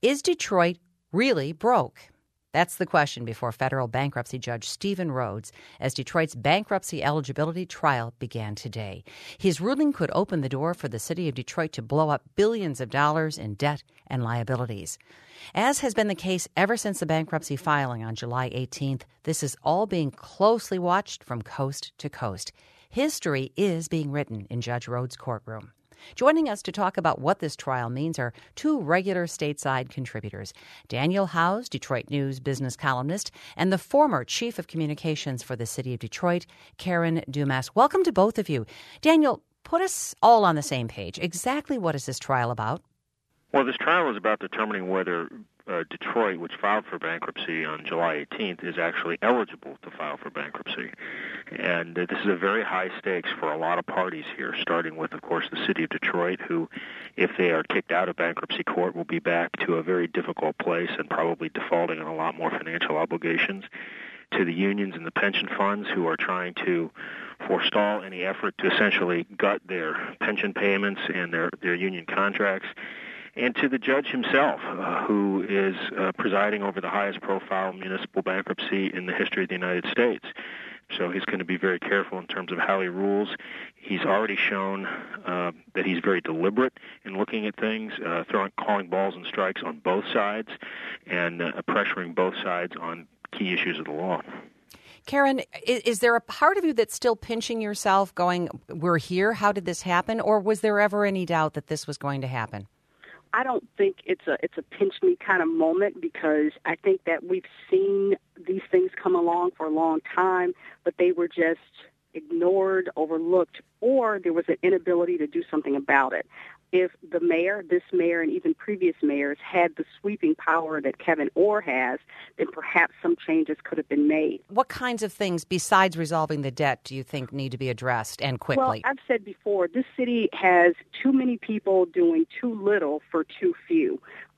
Is Detroit really broke? That's the question before federal bankruptcy judge Stephen Rhodes as Detroit's bankruptcy eligibility trial began today. His ruling could open the door for the city of Detroit to blow up billions of dollars in debt and liabilities. As has been the case ever since the bankruptcy filing on July 18th, this is all being closely watched from coast to coast. History is being written in Judge Rhodes' courtroom. Joining us to talk about what this trial means are two regular stateside contributors, Daniel Howes, Detroit News business columnist, and the former chief of communications for the city of Detroit, Karen Dumas. Welcome to both of you. Daniel, put us all on the same page. Exactly what is this trial about? Well, this trial is about determining whether Detroit, which filed for bankruptcy on July 18th, is actually eligible to file for bankruptcy. And this is a very high stakes for a lot of parties here, starting with, of course, the city of Detroit, who, if they are kicked out of bankruptcy court, will be back to a very difficult place and probably defaulting on a lot more financial obligations, to the unions and the pension funds, who are trying to forestall any effort to essentially gut their pension payments and their union contracts, and to the judge himself, who is presiding over the highest profile municipal bankruptcy in the history of the United States. So he's going to be very careful in terms of how he rules. He's already shown that he's very deliberate in looking at things, calling balls and strikes on both sides, and pressuring both sides on key issues of the law. Karen, is there a part of you that's still pinching yourself going, we're here, how did this happen? Or was there ever any doubt that this was going to happen? I don't think it's a pinch me kind of moment, because I think that we've seen these things come along for a long time, but they were just ignored, overlooked, or there was an inability to do something about it. If the mayor, this mayor, and even previous mayors had the sweeping power that Kevin Orr has, then perhaps some changes could have been made. What kinds of things, besides resolving the debt, do you think need to be addressed, and quickly? Well, I've said before, this city has too many people doing too little for too few.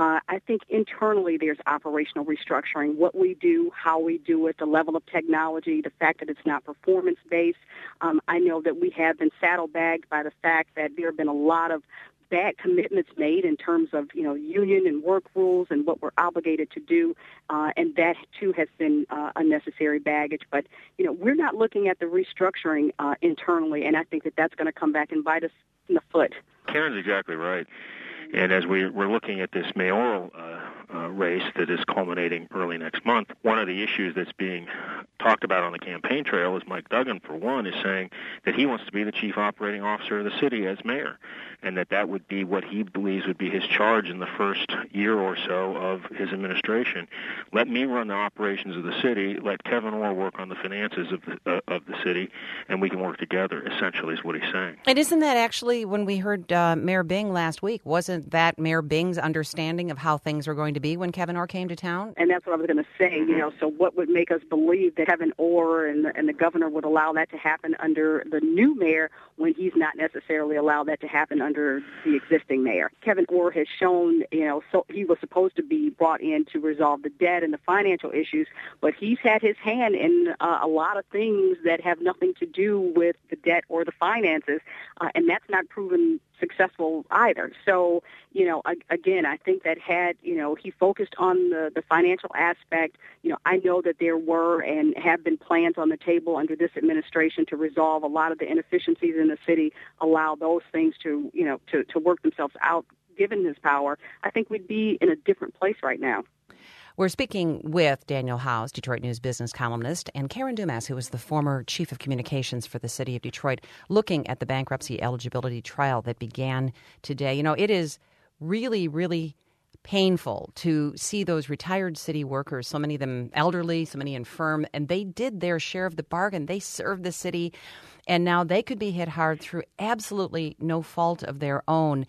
I think internally there's operational restructuring. What we do, how we do it, the level of technology, the fact that it's not performance-based. I know that we have been saddlebagged by the fact that there have been a lot of bad commitments made in terms of, union and work rules and what we're obligated to do, and that, too, has been unnecessary baggage. But, we're not looking at the restructuring internally, and I think that that's going to come back and bite us in the foot. Karen's exactly right. And as we're looking at this mayoral race that is culminating early next month, one of the issues that's being talked about on the campaign trail is Mike Duggan, for one, is saying that he wants to be the chief operating officer of the city as mayor, and that would be what he believes would be his charge in the first year or so of his administration. Let me run the operations of the city, let Kevin Orr work on the finances of the city, and we can work together, essentially, is what he's saying. And isn't that actually, when we heard Mayor Bing last week, wasn't that Mayor Bing's understanding of how things were going to be when Kevin Orr came to town? And that's what I was going to say, so what would make us believe that Kevin Orr and the governor would allow that to happen under the new mayor when he's not necessarily allowed that to happen under the existing mayor? Kevin Orr has shown, so he was supposed to be brought in to resolve the debt and the financial issues, but he's had his hand in a lot of things that have nothing to do with the debt or the finances, and that's not proven successful either. So, again, I think that had, he focused on the financial aspect, I know that there were and have been plans on the table under this administration to resolve a lot of the inefficiencies in the city, allow those things to, to work themselves out. Given his power, I think we'd be in a different place right now. We're speaking with Daniel Howes, Detroit News business columnist, and Karen Dumas, who is the former chief of communications for the city of Detroit, looking at the bankruptcy eligibility trial that began today. It is really, really painful to see those retired city workers, so many of them elderly, so many infirm, and they did their share of the bargain. They served the city, and now they could be hit hard through absolutely no fault of their own.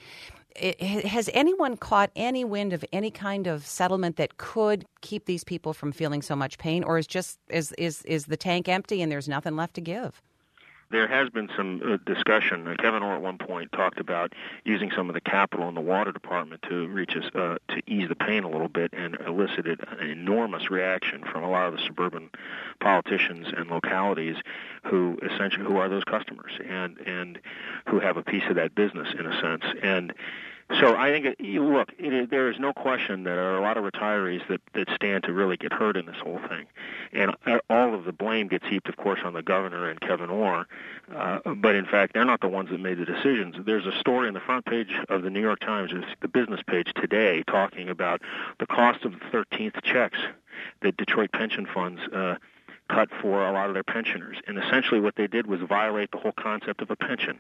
Has anyone caught any wind of any kind of settlement that could keep these people from feeling so much pain, or is the tank empty and there's nothing left to give? There has been some discussion. Kevin Orr at one point talked about using some of the capital in the water department to ease the pain a little bit, and elicited an enormous reaction from a lot of the suburban politicians and localities who are those customers and who have a piece of that business in a sense. And So I think, there is no question that there are a lot of retirees that stand to really get hurt in this whole thing. And all of the blame gets heaped, of course, on the governor and Kevin Orr. But, in fact, they're not the ones that made the decisions. There's a story on the front page of the New York Times, it's the business page today, talking about the cost of the 13th checks that Detroit pension funds cut for a lot of their pensioners. And essentially what they did was violate the whole concept of a pension.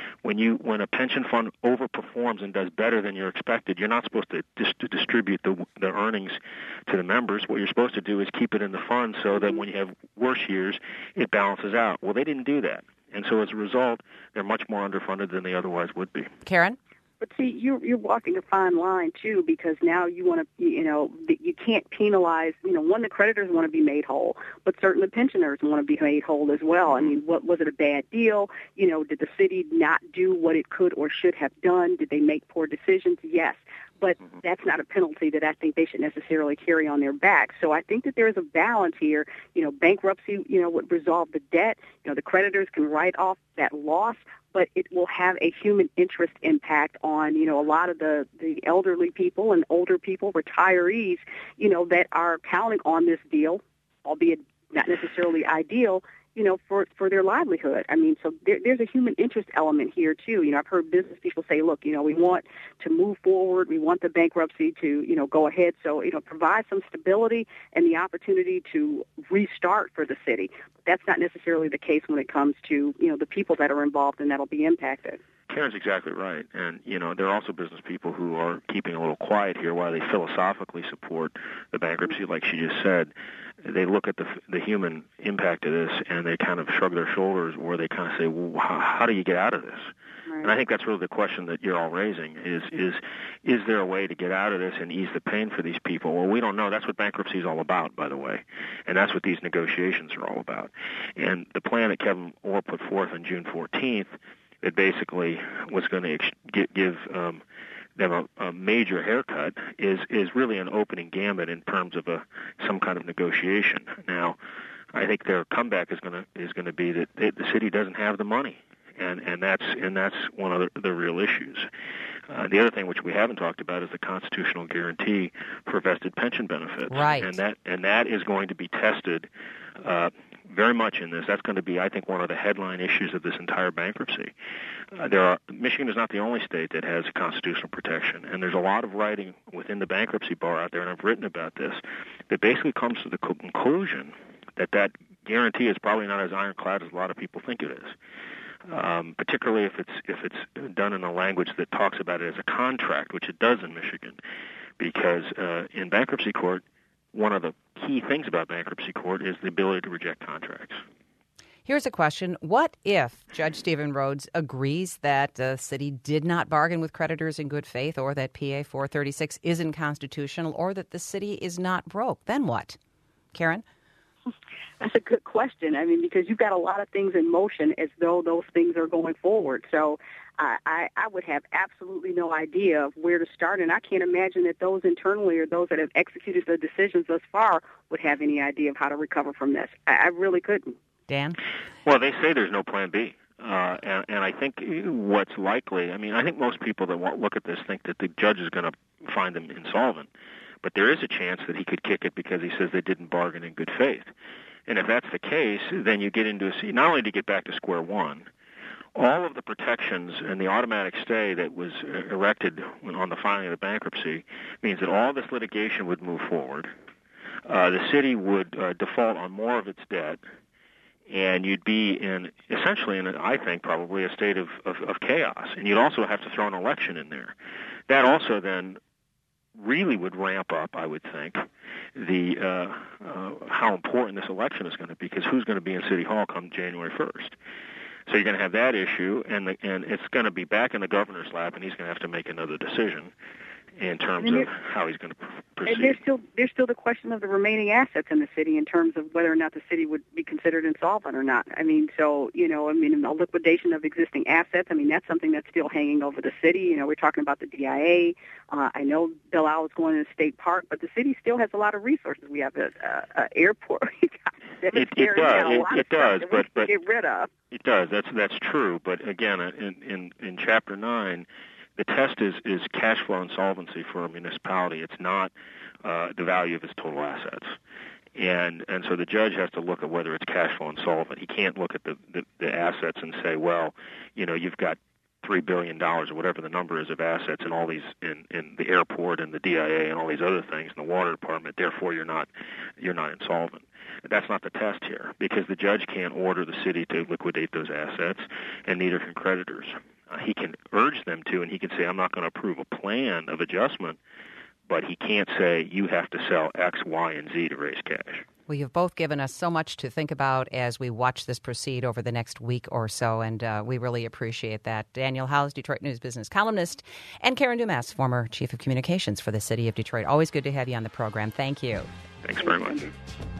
When a pension fund overperforms and does better than you're expected, you're not supposed to distribute the earnings to the members. What you're supposed to do is keep it in the fund so that when you have worse years, it balances out. Well, they didn't do that. And so as a result, they're much more underfunded than they otherwise would be. Karen? But see, you're walking a fine line too, because now you want to, you can't penalize. The creditors want to be made whole, but certainly pensioners want to be made whole as well. I mean, what was it a bad deal? Did the city not do what it could or should have done? Did they make poor decisions? Yes. But that's not a penalty that I think they should necessarily carry on their back. So I think that there is a balance here. Bankruptcy, would resolve the debt. The creditors can write off that loss, but it will have a human interest impact on, a lot of the elderly people and older people, retirees, that are counting on this deal, albeit not necessarily ideal, for their livelihood. I mean, so there's a human interest element here, too. I've heard business people say, look, we want to move forward. We want the bankruptcy to, go ahead. So, provide some stability and the opportunity to restart for the city. But that's not necessarily the case when it comes to, the people that are involved and that'll be impacted. Karen's exactly right. And, there are also business people who are keeping a little quiet here while they philosophically support the bankruptcy, like she just said. They look at the human impact of this and they kind of shrug their shoulders, or they kind of say, well, how do you get out of this? Right. And I think that's really the question that you're all raising is there a way to get out of this and ease the pain for these people? Well, we don't know. That's what bankruptcy is all about, by the way. And that's what these negotiations are all about. And the plan that Kevin Orr put forth on June 14th, that basically was going to give them a major haircut, is really an opening gambit in terms of some kind of negotiation. Now, I think their comeback is going to be that the city doesn't have the money, and that's one of the real issues. The other thing which we haven't talked about is the constitutional guarantee for vested pension benefits, right? And that is going to be tested very much in this. That's going to be, I think, one of the headline issues of this entire bankruptcy. Michigan is not the only state that has constitutional protection, and there's a lot of writing within the bankruptcy bar out there, and I've written about this, that basically comes to the conclusion that guarantee is probably not as ironclad as a lot of people think it is. Particularly if it's done in a language that talks about it as a contract, which it does in Michigan, because in bankruptcy court, one of the key things about bankruptcy court is the ability to reject contracts. Here's a question. What if Judge Stephen Rhodes agrees that the city did not bargain with creditors in good faith, or that PA 436 isn't constitutional, or that the city is not broke? Then what? Karen? That's a good question. I mean, because you've got a lot of things in motion as though those things are going forward. So I would have absolutely no idea of where to start, and I can't imagine that those internally or those that have executed the decisions thus far would have any idea of how to recover from this. I really couldn't. Dan? Well, they say there's no plan B. And I think what's likely, I think most people that look at this think that the judge is going to find them insolvent. But there is a chance that he could kick it because he says they didn't bargain in good faith. And if that's the case, then you get into not only to get back to square one, all of the protections and the automatic stay that was erected on the filing of the bankruptcy means that all this litigation would move forward. The city would default on more of its debt, and you'd be essentially in, I think, probably a state of chaos. And you'd also have to throw an election in there. That also then really would ramp up, I would think, the how important this election is going to be, because who's going to be in City Hall come January 1st? So you're going to have that issue, and it's going to be back in the governor's lap, and he's going to have to make another decision in terms of how he's going to proceed. And there's still the question of the remaining assets in the city in terms of whether or not the city would be considered insolvent or not. I mean, so, a liquidation of existing assets, that's something that's still hanging over the city. We're talking about the DIA. I know Belle Isle is going to a state park, but the city still has a lot of resources. We have an airport. It does, but get rid of. It does. That's true. But again, in Chapter 9, The test is cash flow and solvency for a municipality. It's not the value of its total assets. And so the judge has to look at whether it's cash flow and solvent. He can't look at the assets and say, well, you've got $3 billion or whatever the number is of assets in all these in the airport and the DIA and all these other things in the water department. Therefore, you're not insolvent. That's not the test here, because the judge can't order the city to liquidate those assets, and neither can creditors. He can urge them to, and he can say, I'm not going to approve a plan of adjustment, but he can't say you have to sell X, Y, and Z to raise cash. Well, you've both given us so much to think about as we watch this proceed over the next week or so, and we really appreciate that. Daniel Howes, Detroit News business columnist, and Karen Dumas, former chief of communications for the city of Detroit. Always good to have you on the program. Thank you. Thanks very much.